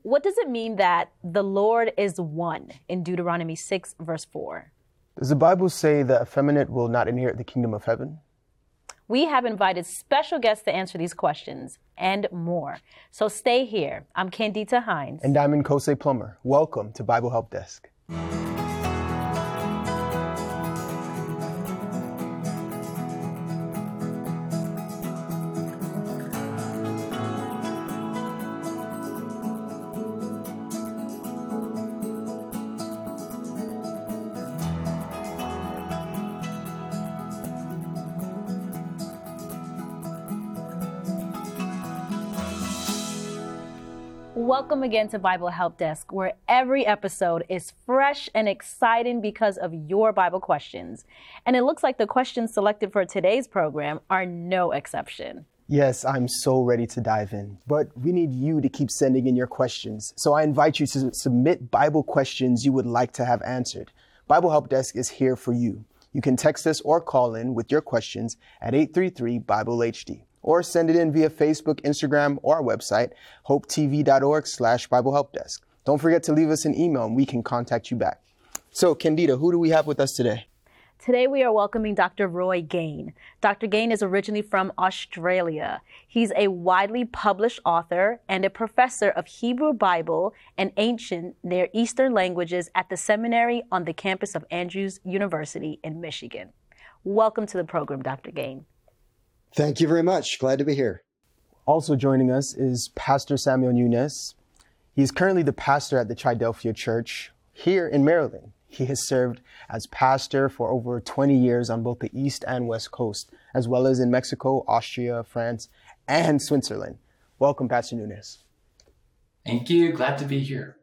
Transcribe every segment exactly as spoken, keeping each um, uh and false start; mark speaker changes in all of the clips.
Speaker 1: what does it mean that the Lord is one in Deuteronomy six, verse four?
Speaker 2: Does the Bible say the effeminate will not inherit the kingdom of heaven?
Speaker 1: We have invited special guests to answer these questions and more. So stay here. I'm Candida Hines.
Speaker 2: And I'm Nkose Plummer. Welcome to Bible Help Desk.
Speaker 1: Welcome again to Bible Help Desk, where every episode is fresh and exciting because of your Bible questions. And it looks like the questions selected for today's program are no exception.
Speaker 2: Yes, I'm so ready to dive in, but we need you to keep sending in your questions. So I invite you to submit Bible questions you would like to have answered. Bible Help Desk is here for you. You can text us or call in with your questions at eight three three, Bible H D. Or send it in via Facebook, Instagram, or our website, hopetv.org slash Bible Help Desk. Don't forget to leave us an email and we can contact you back. So, Candida, who do we have with us today?
Speaker 1: Today we are welcoming Doctor Roy Gane. Doctor Gane is originally from Australia. He's a widely published author and a professor of Hebrew Bible and ancient Near Eastern languages at the seminary on the campus of Andrews University in Michigan. Welcome to the program, Doctor Gane.
Speaker 3: Thank you very much. Glad to be here.
Speaker 2: Also joining us is Pastor Samuel Nunes. He is currently the pastor at the Triadelphia Church here in Maryland. He has served as pastor for over twenty years on both the East and West Coast, as well as in Mexico, Austria, France, and Switzerland. Welcome, Pastor Nunes.
Speaker 4: Thank you. Glad to be here.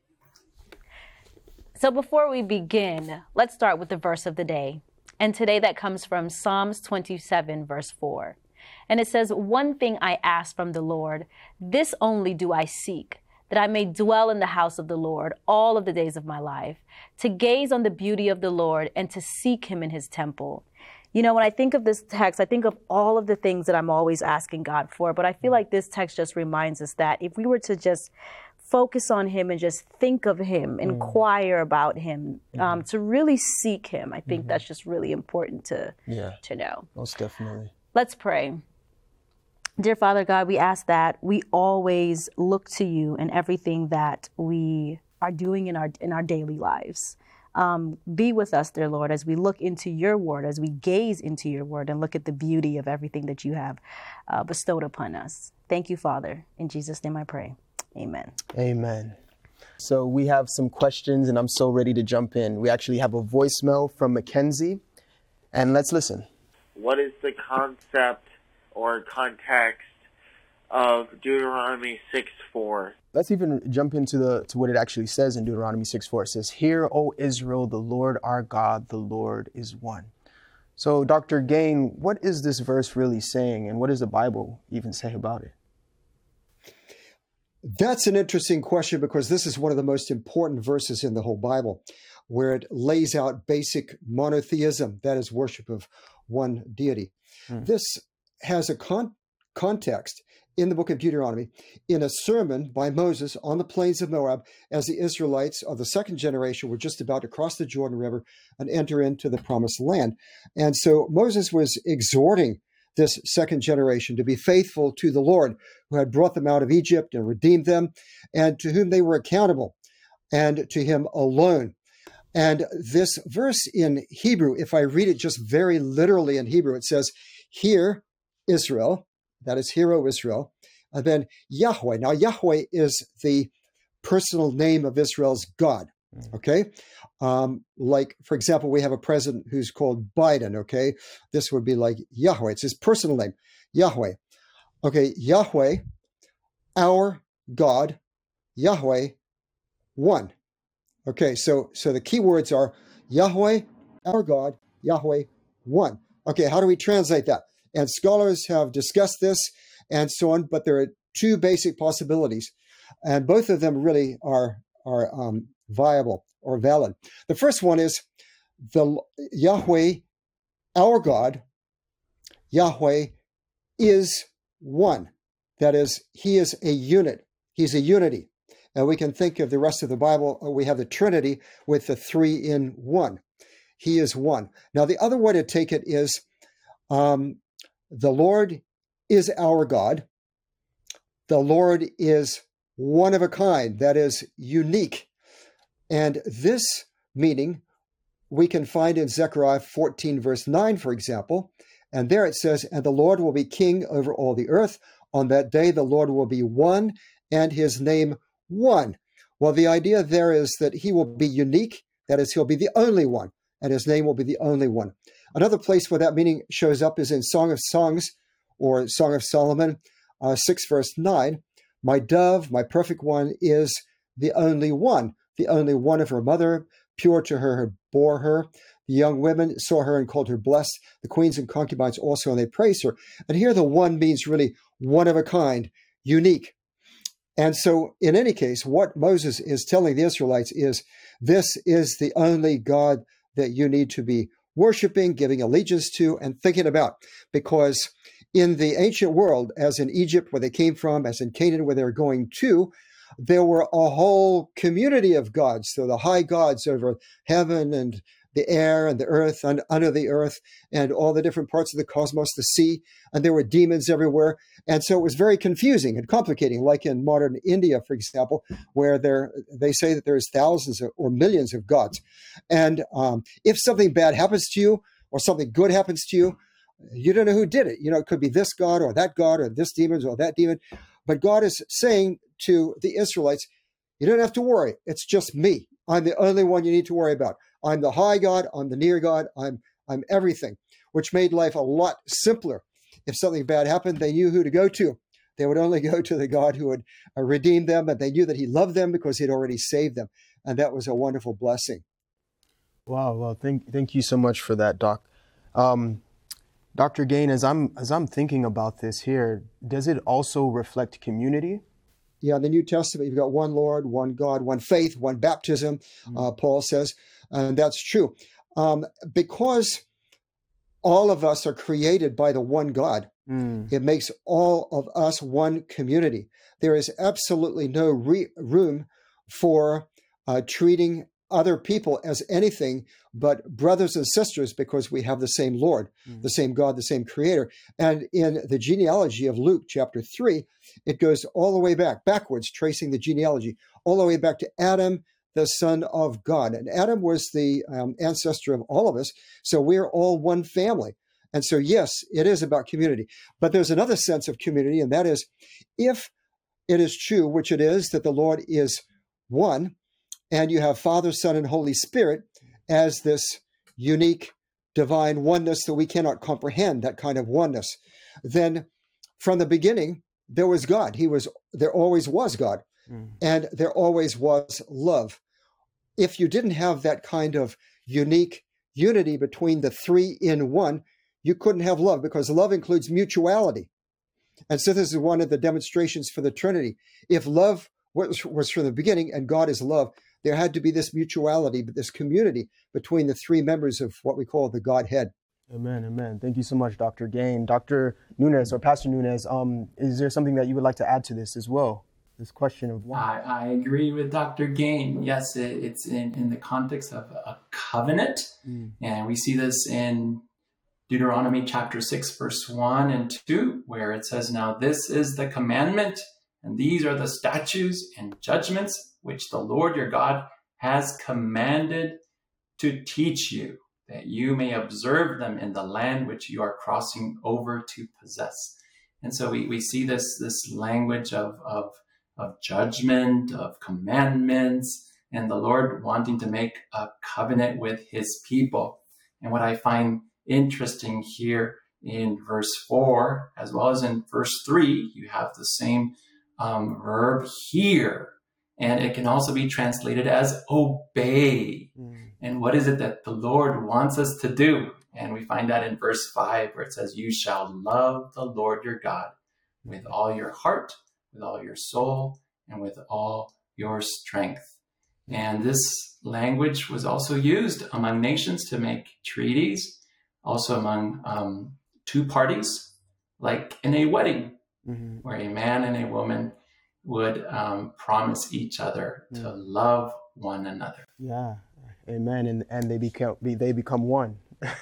Speaker 1: So before we begin, let's start with the verse of the day. And today that comes from Psalms twenty-seven, verse four. And it says, "One thing I ask from the Lord, this only do I seek, that I may dwell in the house of the Lord all of the days of my life, to gaze on the beauty of the Lord and to seek him in his temple." You know, when I think of this text, I think of all of the things that I'm always asking God for. But I feel like this text just reminds us that if we were to just focus on him and just think of him, mm. inquire about him, mm-hmm. um, to really seek him, I think mm-hmm. that's just really important to,
Speaker 2: yeah.
Speaker 1: to know.
Speaker 2: Most definitely.
Speaker 1: Let's pray. Dear Father God, we ask that we always look to you in everything that we are doing in our in our daily lives. Um, be with us, dear Lord, as we look into your word, as we gaze into your word and look at the beauty of everything that you have uh, bestowed upon us. Thank you, Father. In Jesus' name I pray. Amen.
Speaker 2: Amen. So we have some questions and I'm so ready to jump in. We actually have a voicemail from Mackenzie and let's listen.
Speaker 5: What is the concept or context of Deuteronomy six four?
Speaker 2: Let's even jump into the to what it actually says in Deuteronomy six four. It says, "Hear, O Israel, the Lord our God, the Lord is one." So Doctor Gane, what is this verse really saying and what does the Bible even say about it?
Speaker 3: That's an interesting question because this is one of the most important verses in the whole Bible, where it lays out basic monotheism, that is worship of one deity. Hmm. This has a con- context in the book of Deuteronomy in a sermon by Moses on the plains of Moab as the Israelites of the second generation were just about to cross the Jordan River and enter into the promised land. And so Moses was exhorting this second generation to be faithful to the Lord who had brought them out of Egypt and redeemed them and to whom they were accountable and to him alone. And this verse in Hebrew, if I read it just very literally in Hebrew, it says, "Hear, Israel," that is, "Hear, O Israel," and then Yahweh. Now, Yahweh is the personal name of Israel's God, okay? Um, like, for example, we have a president who's called Biden, okay? This would be like Yahweh. It's his personal name, Yahweh. Okay, Yahweh, our God, Yahweh, one. Okay, so so the key words are Yahweh, our God, Yahweh, one. Okay, how do we translate that? And scholars have discussed this and so on, but there are two basic possibilities, and both of them really are are um, viable or valid. The first one is the Yahweh, our God, Yahweh is one. That is, he is a unit. He's a unity. And we can think of the rest of the Bible, we have the Trinity with the three in one. He is one. Now, the other way to take it is um, the Lord is our God. The Lord is one of a kind, that is unique. And this meaning we can find in Zechariah fourteen, verse nine, for example. And there it says, and the Lord will be king over all the earth. On that day, the Lord will be one, and his name one. Well, the idea there is that he will be unique. That is, he'll be the only one, and his name will be the only one. Another place where that meaning shows up is in Song of Songs, or Song of Solomon, uh, six, verse nine. My dove, my perfect one, is the only one, the only one of her mother, pure to her who bore her. The young women saw her and called her blessed. The queens and concubines also, and they praised her. And here the one means really one of a kind, unique. And so in any case, what Moses is telling the Israelites is, this is the only God that you need to be worshiping, giving allegiance to, and thinking about. Because in the ancient world, as in Egypt where they came from, as in Canaan where they were going to, there were a whole community of gods. So the high gods over heaven and the air and the earth and under the earth and all the different parts of the cosmos, the sea, and there were demons everywhere. And so it was very confusing and complicating, like in modern India, for example, where there they say that there's thousands or millions of gods. And um, if something bad happens to you or something good happens to you, you don't know who did it. You know, it could be this god or that god or this demon or that demon. But God is saying to the Israelites, you don't have to worry. It's just me. I'm the only one you need to worry about. I'm the high God. I'm the near God. I'm I'm everything, which made life a lot simpler. If something bad happened, they knew who to go to. They would only go to the God who would uh, redeem them, and they knew that he loved them because he'd already saved them. And that was a wonderful blessing.
Speaker 2: Wow. Well, thank thank you so much for that, Doc. Um, Doctor Gain, as I'm as I'm thinking about this here, does it also reflect community?
Speaker 3: Yeah, in the New Testament, you've got one Lord, one God, one faith, one baptism, mm-hmm. uh, Paul says, and that's true. Um, because all of us are created by the one God, mm. it makes all of us one community. There is absolutely no re- room for uh, treating other people as anything but brothers and sisters, because we have the same Lord, mm. the same God, the same Creator. And in the genealogy of Luke chapter three, it goes all the way back, backwards, tracing the genealogy, all the way back to Adam, the son of God. And Adam was the um, ancestor of all of us, so we're all one family. And so, yes, it is about community. But there's another sense of community, and that is, if it is true, which it is, that the Lord is one, and you have Father, Son, and Holy Spirit as this unique divine oneness that we cannot comprehend, that kind of oneness, then from the beginning, there was God. He was, there always was God, mm. and there always was love. If you didn't have that kind of unique unity between the three in one, you couldn't have love, because love includes mutuality. And so this is one of the demonstrations for the Trinity. If love was, was from the beginning and God is love, there had to be this mutuality, but this community between the three members of what we call the Godhead.
Speaker 2: Amen, amen. Thank you so much, Doctor Gain. Doctor Nunes, or Pastor Nunes, um, is there something that you would like to add to this as well? This question of one.
Speaker 4: I, I agree with Doctor Gain. Yes, it, it's in, in the context of a covenant. Mm. And we see this in Deuteronomy chapter six, verse one and two, where it says, now this is the commandment, and these are the statutes and judgments which the Lord your God has commanded to teach you, that you may observe them in the land which you are crossing over to possess. And so we, we see this, this language of, of, of judgment, of commandments, and the Lord wanting to make a covenant with his people. And what I find interesting here in verse four, as well as in verse three, you have the same um, verb hear. And it can also be translated as obey. Mm. And what is it that the Lord wants us to do? And we find that in verse five, where it says, you shall love the Lord your God with all your heart, with all your soul, and with all your strength. And this language was also used among nations to make treaties, also among um, two parties, like in a wedding, mm-hmm. where a man and a woman would um, promise each other to
Speaker 2: Mm.
Speaker 4: love one another.
Speaker 2: Yeah, amen. And and they become they become one.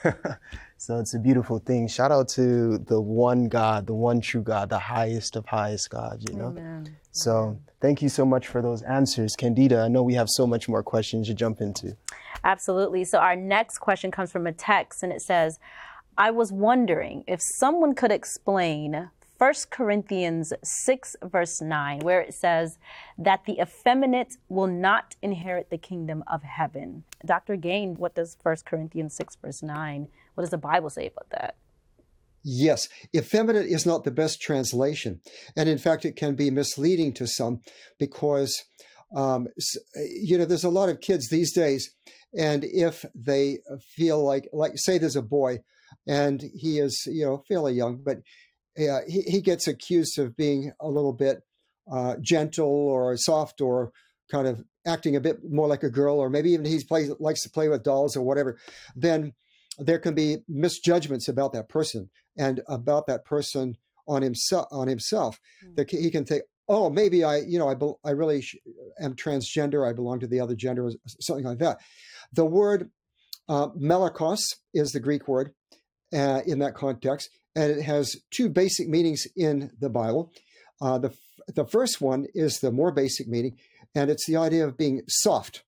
Speaker 2: So it's a beautiful thing. Shout out to the one God, the one true God, the highest of highest God, you know?
Speaker 1: Amen.
Speaker 2: So thank you so much for those answers. Candida, I know we have so much more questions to jump into.
Speaker 1: Absolutely. So our next question comes from a text, and it says, I was wondering if someone could explain First Corinthians six, verse nine, where it says that the effeminate will not inherit the kingdom of heaven. Doctor Gain, what does First Corinthians six, verse nine, what does the Bible say about that?
Speaker 3: Yes, effeminate is not the best translation. And in fact, it can be misleading to some because, um, you know, there's a lot of kids these days. And if they feel like, like say there's a boy and he is, you know, fairly young, but uh, he, he gets accused of being a little bit uh, gentle or soft or kind of acting a bit more like a girl, or maybe even he plays, likes to play with dolls or whatever, then there can be misjudgments about that person and about that person on himself. On himself, mm. that he can think, "Oh, maybe I, you know, I, be, I really sh- am transgender. I belong to the other gender, or something like that." The word uh, melakos is the Greek word uh, in that context, and it has two basic meanings in the Bible. Uh, the the first one is the more basic meaning, and it's the idea of being soft.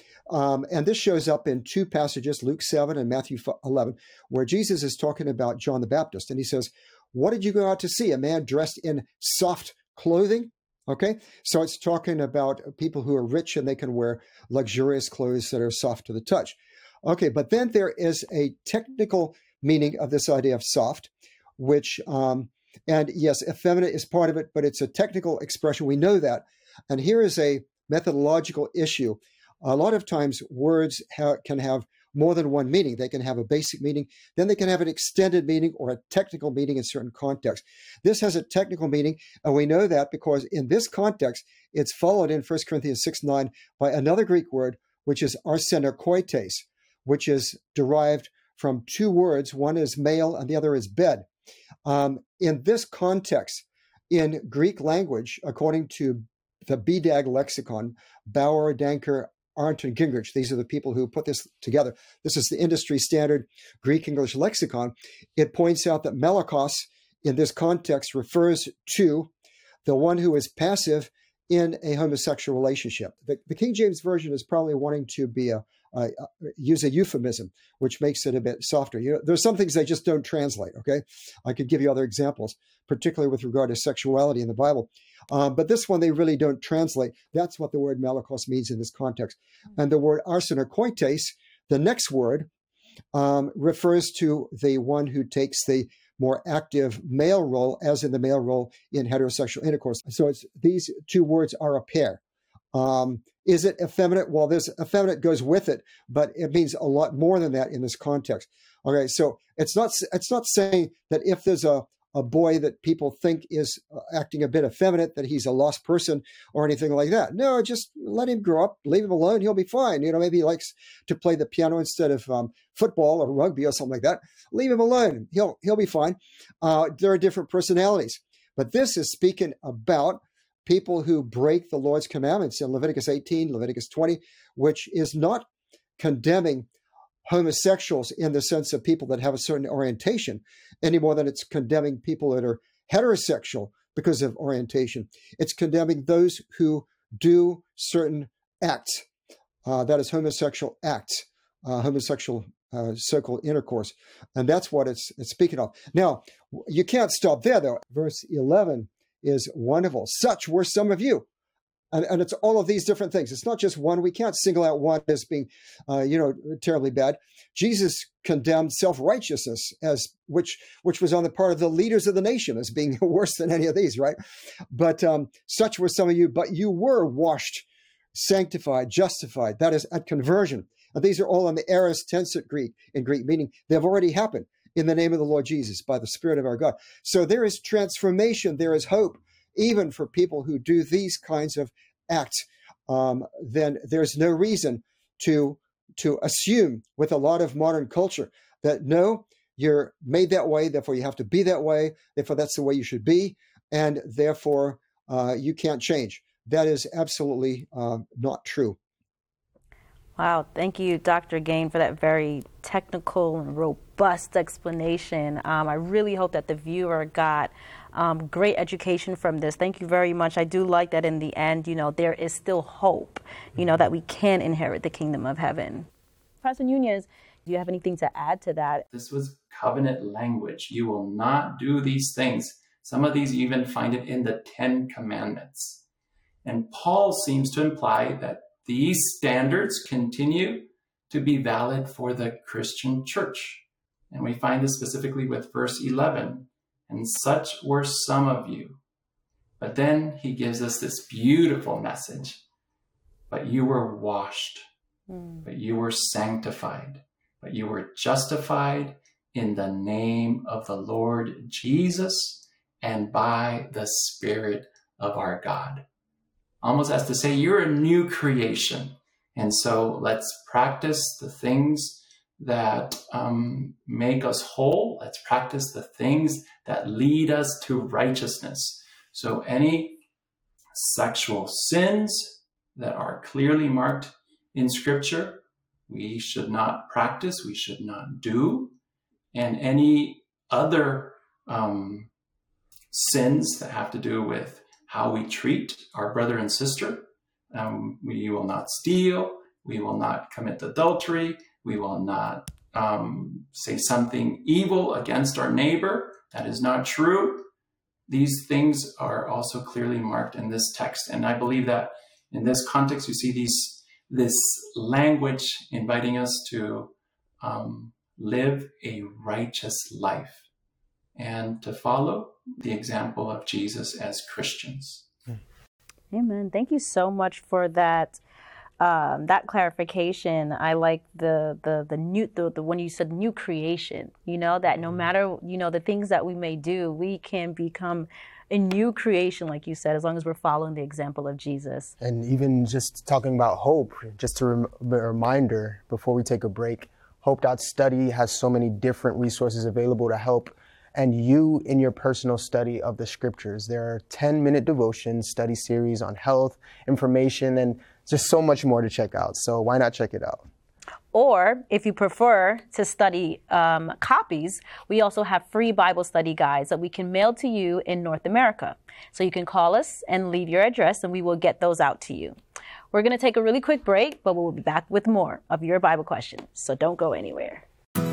Speaker 3: Um, and this shows up in two passages, Luke seven and Matthew eleven, where Jesus is talking about John the Baptist. And he says, what did you go out to see? A man dressed in soft clothing? Okay, so it's talking about people who are rich and they can wear luxurious clothes that are soft to the touch. Okay, but then there is a technical meaning of this idea of soft, which, um, and yes, effeminate is part of it, but it's a technical expression. We know that. And here is a methodological issue. A lot of times words ha- can have more than one meaning. They can have a basic meaning, then they can have an extended meaning or a technical meaning in certain contexts. This has a technical meaning, and we know that because in this context, it's followed in First Corinthians six nine by another Greek word, which is arsenokoites, which is derived from two words. One is male and the other is bed. Um, in this context, in Greek language, according to the B D A G lexicon, Bauer, Danker, Arndt, and Gingrich, these are the people who put this together. This is the industry standard Greek English lexicon. It points out that melakos in this context refers to the one who is passive in a homosexual relationship. The, the King James Version is probably wanting to be a, a, a use a euphemism, which makes it a bit softer. You know, there's some things they just don't translate, okay? I could give you other examples, particularly with regard to sexuality in the Bible. Um, but this one, they really don't translate. That's what the word melakos means in this context. And the word arsenokoites, the next word, um, refers to the one who takes the more active male role, as in the male role in heterosexual intercourse. So it's these two words are a pair. Um, is it effeminate? Well, this effeminate goes with it, but it means a lot more than that in this context. Okay, so it's not it's not saying that if there's a a boy that people think is acting a bit effeminate, that he's a lost person or anything like that. No, just let him grow up, leave him alone, he'll be fine. You know, maybe he likes to play the piano instead of um, football or rugby or something like that. Leave him alone, he'll he'll be fine. Uh, there are different personalities. But this is speaking about people who break the Lord's commandments in Leviticus eighteen, Leviticus twenty, which is not condemning homosexuals in the sense of people that have a certain orientation any more than it's condemning people that are heterosexual because of orientation. It's condemning those who do certain acts, uh, that is homosexual acts, uh, homosexual uh, so-called intercourse. And that's what it's, it's speaking of. Now, you can't stop there, though. Verse eleven is wonderful. Such were some of you. And, and it's all of these different things. It's not just one. We can't single out one as being, uh, you know, terribly bad. Jesus condemned self-righteousness as which which was on the part of the leaders of the nation as being worse than any of these, right? But um, such were some of you. But you were washed, sanctified, justified. That is at conversion. And these are all in the aorist tense at Greek in Greek, meaning they have already happened in the name of the Lord Jesus by the Spirit of our God. So there is transformation. There is hope. Even for people who do these kinds of acts, um, then there's no reason to to assume with a lot of modern culture that, no, you're made that way, therefore you have to be that way, therefore that's the way you should be, and therefore uh, you can't change. That is absolutely uh, not true.
Speaker 1: Wow, thank you, Doctor Gain, for that very technical and robust explanation. Um, I really hope that the viewer got um, great education from this. Thank you very much. I do like that in the end, you know, there is still hope, you know, that we can inherit the kingdom of heaven. Pastor Nunez, do you have anything to add to that?
Speaker 4: This was covenant language. You will not do these things. Some of these you even find it in the Ten Commandments. And Paul seems to imply that these standards continue to be valid for the Christian church. And we find this specifically with verse eleven. And such were some of you. But then he gives us this beautiful message. But you were washed. Mm. But you were sanctified. But you were justified in the name of the Lord Jesus and by the Spirit of our God. Almost as to say, you're a new creation. And so let's practice the things that um, make us whole. Let's practice the things that lead us to righteousness. So any sexual sins that are clearly marked in Scripture, we should not practice, we should not do. And any other um, sins that have to do with how we treat our brother and sister. Um, we will not steal. We will not commit adultery. We will not um, say something evil against our neighbor. That is not true. These things are also clearly marked in this text. And I believe that in this context, you see these this language inviting us to um, live a righteous life and to follow the example of Jesus as Christians.
Speaker 1: Amen. Thank you so much for that um, that clarification. I like the the the new the, the when you said new creation. You know that no matter you know the things that we may do, we can become a new creation, like you said, as long as we're following the example of Jesus.
Speaker 2: And even just talking about hope, just a, rem- a reminder before we take a break, Hope dot Study has so many different resources available to help and you in your personal study of the scriptures. There are ten-minute devotions, study series on health, information, and just so much more to check out. So why not check it out?
Speaker 1: Or if you prefer to study um, copies, we also have free Bible study guides that we can mail to you in North America. So you can call us and leave your address and we will get those out to you. We're going to take a really quick break, but we'll be back with more of your Bible questions. So don't go anywhere.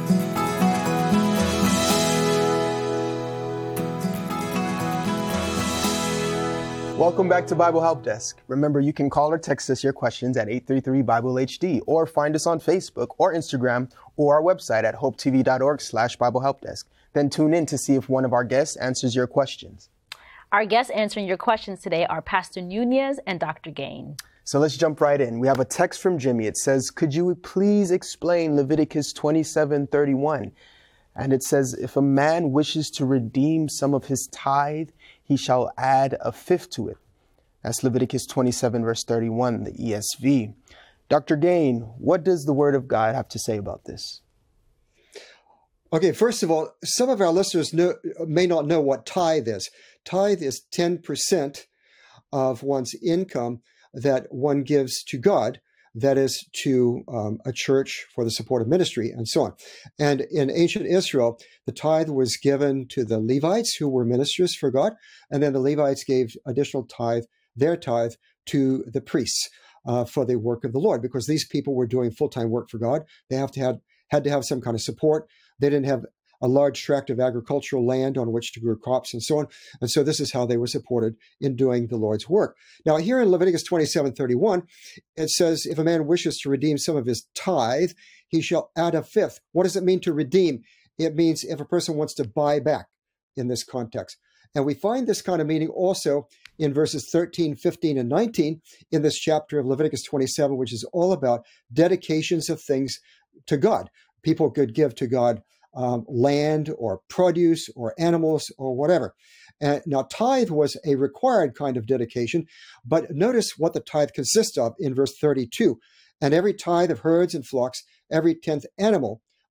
Speaker 2: Welcome back to Bible Help Desk. Remember, you can call or text us your questions at eight three three Bible H D or find us on Facebook or Instagram or our website at hopetv.org slash Bible Help Desk. Then tune in to see if one of our guests answers your questions.
Speaker 1: Our guests answering your questions today are Pastor Nunez and Doctor Gain.
Speaker 2: So let's jump right in. We have a text from Jimmy. It says, could you please explain Leviticus twenty-seven thirty-one? And it says, if a man wishes to redeem some of his tithe, he shall add a fifth to it. That's Leviticus twenty-seven, verse thirty-one, the E S V. Doctor Gain, what does the Word of God have to say about this?
Speaker 3: Okay, first of all, some of our listeners know, may not know what tithe is. Tithe is ten percent of one's income that one gives to God, that is to um, a church for the support of ministry and so on. And in ancient Israel, the tithe was given to the Levites who were ministers for God, and then the Levites gave additional tithe, their tithe, to the priests uh, for the work of the Lord, because these people were doing full-time work for God. They have to have, had to have some kind of support. They didn't have a large tract of agricultural land on which to grow crops and so on. And so this is how they were supported in doing the Lord's work. Now, here in Leviticus twenty-seven thirty-one, it says, if a man wishes to redeem some of his tithe, he shall add a fifth. What does it mean to redeem? It means if a person wants to buy back in this context. And we find this kind of meaning also in verses thirteen, fifteen, and nineteen in this chapter of Leviticus twenty-seven, which is all about dedications of things to God. People could give to God Um, land or produce or animals or whatever. Uh, now, tithe was a required kind of dedication, but notice what the tithe consists of in verse thirty-two. And every tithe of herds and flocks, every tenth animal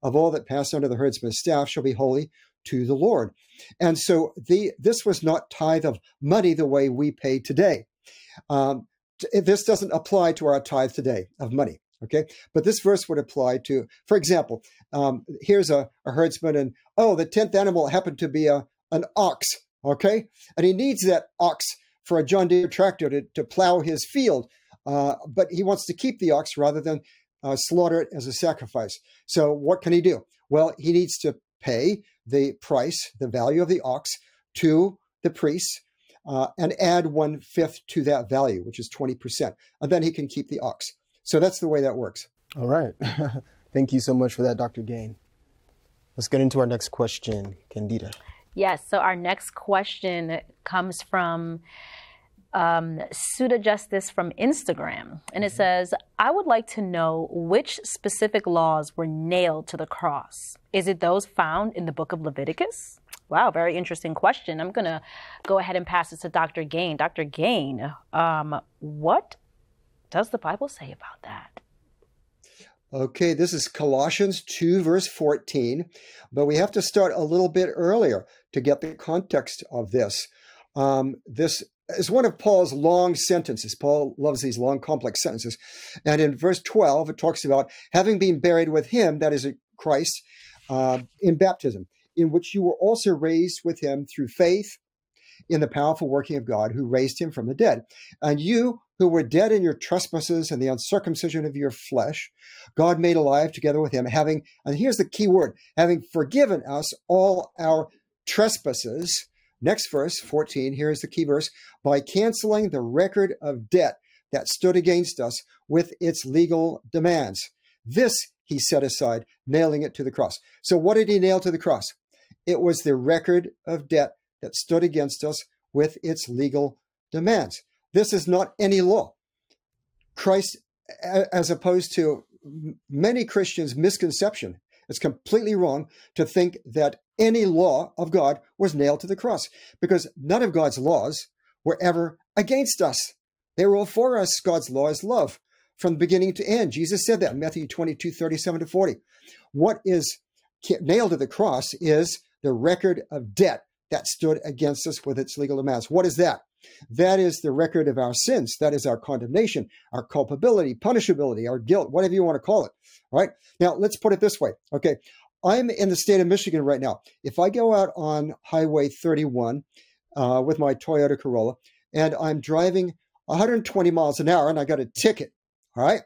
Speaker 3: of all that pass under the herdsman's staff shall be holy to the Lord. And so the this was not tithe of money the way we pay today. Um, this doesn't apply to our tithe today of money, okay? But this verse would apply to, for example, um, here's a, a herdsman, and oh, the tenth animal happened to be a an ox, okay? And he needs that ox for a John Deere tractor to, to plow his field, uh, but he wants to keep the ox rather than uh, slaughter it as a sacrifice. So what can he do? Well, he needs to pay the price, the value of the ox, to the priests, uh, and add one-fifth to that value, which is twenty percent. And then he can keep the ox. So that's the way that works.
Speaker 2: All right. Thank you so much for that, Doctor Gain. Let's get into our next question, Candida.
Speaker 1: Yes, so our next question comes from um, Suda Justice from Instagram. And it says, I would like to know which specific laws were nailed to the cross. Is it those found in the book of Leviticus? Wow, very interesting question. I'm going to go ahead and pass it to Doctor Gain. Doctor Gain, um, what does the Bible say about that?
Speaker 3: Okay, this is Colossians two, verse fourteen, but we have to start a little bit earlier to get the context of this. Um, this is one of Paul's long sentences. Paul loves these long, complex sentences. And in verse twelve, it talks about having been buried with him, that is Christ, uh, in baptism, in which you were also raised with him through faith in the powerful working of God who raised him from the dead. And you who were dead in your trespasses and the uncircumcision of your flesh, God made alive together with him, having, and here's the key word, having forgiven us all our trespasses. Next verse, fourteen, here's the key verse, by canceling the record of debt that stood against us with its legal demands. This he set aside, nailing it to the cross. So what did he nail to the cross? It was the record of debt that stood against us with its legal demands. This is not any law. Christ, as opposed to many Christians' misconception, it's completely wrong to think that any law of God was nailed to the cross, because none of God's laws were ever against us. They were all for us. God's law is love from beginning to end. Jesus said that in Matthew twenty-two, thirty-seven to forty. What is nailed to the cross is the record of debt that stood against us with its legal demands. What is that? That is the record of our sins. That is our condemnation, our culpability, punishability, our guilt, whatever you want to call it. All right. Now, let's put it this way. Okay. I'm in the state of Michigan right now. If I go out on Highway thirty-one uh, with my Toyota Corolla and I'm driving one hundred twenty miles an hour and I got a ticket, all right?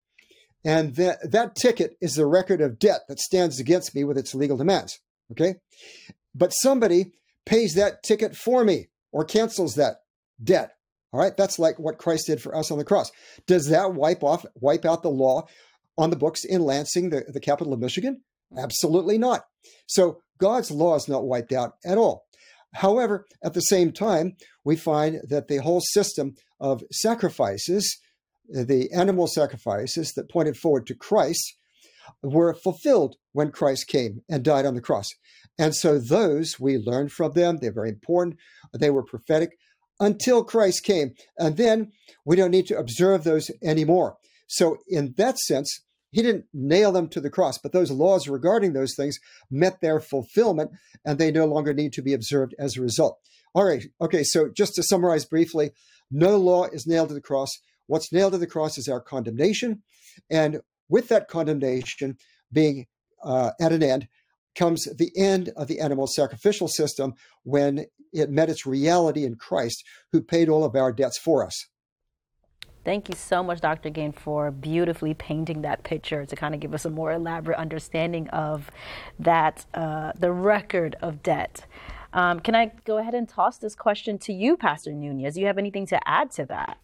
Speaker 3: And that, that ticket is the record of debt that stands against me with its legal demands, okay? But somebody pays that ticket for me or cancels that debt. All right, that's like what Christ did for us on the cross. Does that wipe off, wipe out the law on the books in Lansing, the, the capital of Michigan? Absolutely not. So God's law is not wiped out at all. However, at the same time, we find that the whole system of sacrifices, the animal sacrifices that pointed forward to Christ, were fulfilled when Christ came and died on the cross. And so those, we learn from them. They're very important. They were prophetic until Christ came. And then we don't need to observe those anymore. So in that sense, he didn't nail them to the cross, but those laws regarding those things met their fulfillment, and they no longer need to be observed as a result. All right. Okay. So just to summarize briefly, no law is nailed to the cross. What's nailed to the cross is our condemnation. And with that condemnation being uh, at an end, comes the end of the animal sacrificial system when it met its reality in Christ, who paid all of our debts for us.
Speaker 1: Thank you so much, Doctor Gain, for beautifully painting that picture to kind of give us a more elaborate understanding of that, uh, the record of debt. Um, can I go ahead and toss this question to you, Pastor Nunez? Do you have anything to add to that?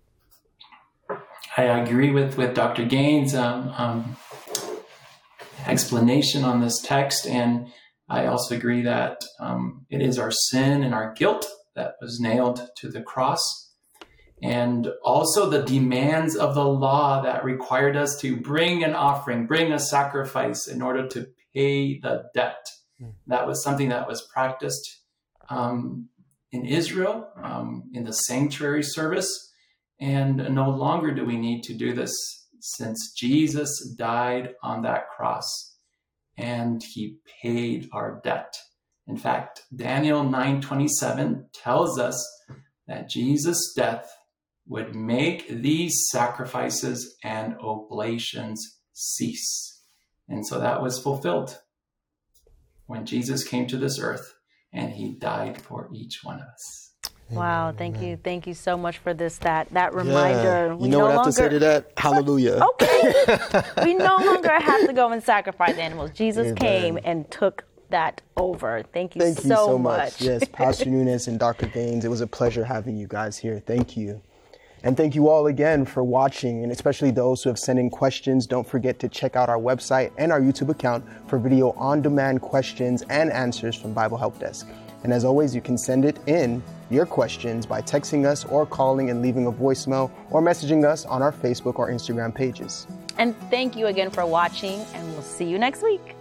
Speaker 4: I agree with, with Doctor Gain's um, um, explanation on this text, and I also agree that um, it is our sin and our guilt that was nailed to the cross, and also the demands of the law that required us to bring an offering, bring a sacrifice in order to pay the debt. Mm. That was something that was practiced um, in Israel, um, in the sanctuary service, and no longer do we need to do this since Jesus died on that cross. and he paid our debt. In fact, Daniel nine twenty-seven tells us that Jesus' death would make these sacrifices and oblations cease. And so that was fulfilled when Jesus came to this earth and he died for each one of us.
Speaker 1: Wow, thank you. Thank you so much for this, that, that reminder.
Speaker 2: Yeah.
Speaker 1: We
Speaker 2: You know
Speaker 1: no
Speaker 2: what I have
Speaker 1: longer,
Speaker 2: to say to that? Hallelujah.
Speaker 1: Okay. We no longer have to go and sacrifice animals. Jesus
Speaker 2: Amen.
Speaker 1: came and took that over. Thank you,
Speaker 2: Thank
Speaker 1: so,
Speaker 2: you so
Speaker 1: much.
Speaker 2: much. Yes, Pastor Nunes and Doctor Gaines, it was a pleasure having you guys here. Thank you. And thank you all again for watching, and especially those who have sent in questions. Don't forget to check out our website and our YouTube account for video on-demand questions and answers from Bible Help Desk. And as always, you can send it in, your questions, by texting us or calling and leaving a voicemail or messaging us on our Facebook or Instagram pages.
Speaker 1: And thank you again for watching, and we'll see you next week.